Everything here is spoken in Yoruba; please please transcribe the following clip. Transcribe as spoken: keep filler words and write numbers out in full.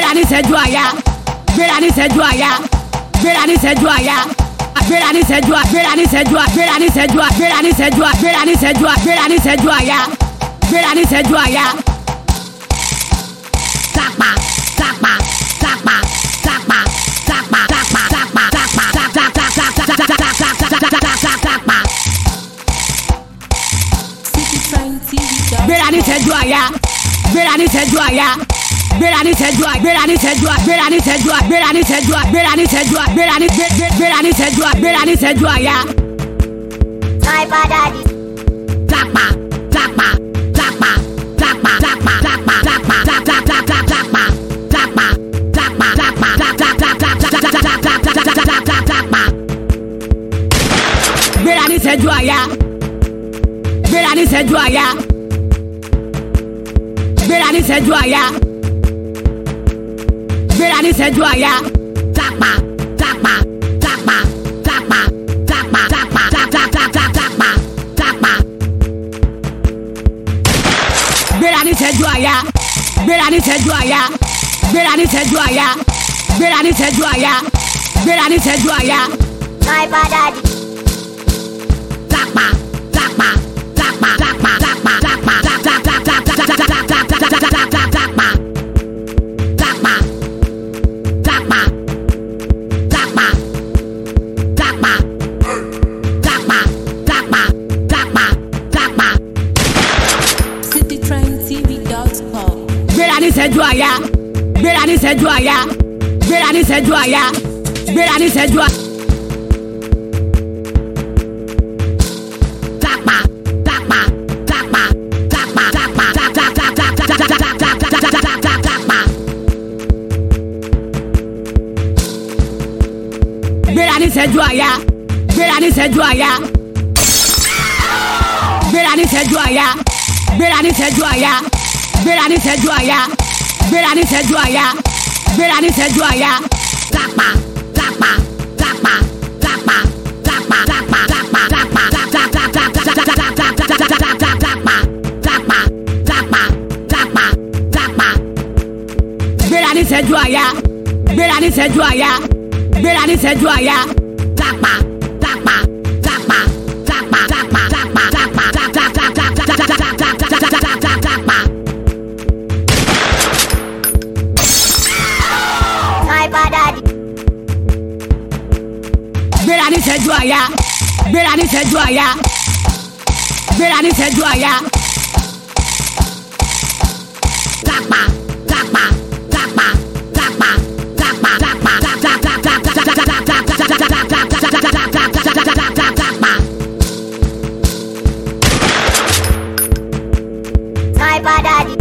gbéra ní ìṣẹ́jú àyà gbéra ní ìṣẹ́jú àyà gbéra ní ìṣẹ́jú àyà gbéra ní ìṣẹ́jú àyà gbéra ní ìṣẹ́jú àyà gbéra ní ìṣẹ́jú àyà gbéra ní ìṣẹ́jú àyà gbéra ní ìṣẹ́jú àyà gbéra ní ìṣẹ́jú àyà gbéra ní ìṣẹ́jú àyà tapa tapa tapa tapa tapa tapa tapa tapa tapa tapa gbéra ní ìṣẹ́jú àyà gbéra ní ìṣẹ́jú àyà gbéra ní ìṣẹ́jú àyà gbéra ní ìṣẹ́jú àyà gbéra ní ìṣẹ́jú àyà gbéra ní ìṣẹ́jú àyà gbéra ní ìṣẹ́jú àyà gbéra ní gbéra ní ìṣẹ́jú àyà gbéra ní ìṣẹ́jú àyà. Sniper Daddy. Tapa tapa tapa tapa tapa tapa tapa tapa tapa tapa tapa tapa tapa tapa gbéra ní ìṣẹ́jú àyà gbéra ní ìṣẹ́jú àyà gbéra ní ìṣẹ́jú àyà gbéra ní ìṣẹ́jú àyà tapa tapa tapa tapa tapa tapa tapa tapa tapa gbéra ní ìṣẹ́jú àyà gbéra ní ìṣẹ́jú àyà gbéra ní ìṣẹ́jú àyà gbéra ní ìṣẹ́jú àyà gbéra ní ìṣẹ́jú àyà. Sniper Daddy. Tapa tapa tapa tapa tapa tapa tapa tapa tapa tapa tapa tapa tapa tapa tapa tapa. city train t v dot com. gbéra ní ìṣẹ́jú àyà gbéra ní ìṣẹ́jú àyà gbéra ní ìṣẹ́jú àyà gbéra ní ìṣẹ́jú àyà. Tapa tapa tapa tapa tapa tapa tapa tapa gbéra ní ìṣẹ́jú àyà gbéra ní ìṣẹ́jú àyà gbéra ní ìṣẹ́jú àyà gbéra ní ìṣẹ́jú àyà gbéra ní ìṣẹ́jú àyà gbéra ní ìṣẹ́jú àyà gbéra ní ìṣẹ́jú àyà tapa tapa tapa tapa tapa tapa tapa tapa tapa tapa tapa tapa tapa gbéra ní ìṣẹ́jú àyà gbéra ní ìṣẹ́jú àyà gbéra ní ìṣẹ́jú àyà tapa tapa tapa tapa tapa tapa tapa tapa. Sniper Daddy. gbéra ní ìṣẹ́jú àyà gbéra ní ìṣẹ́jú àyà gbéra ní ìṣẹ́jú àyà tapa tapa tapa tapa tapa tapa tapa. Sniper Daddy.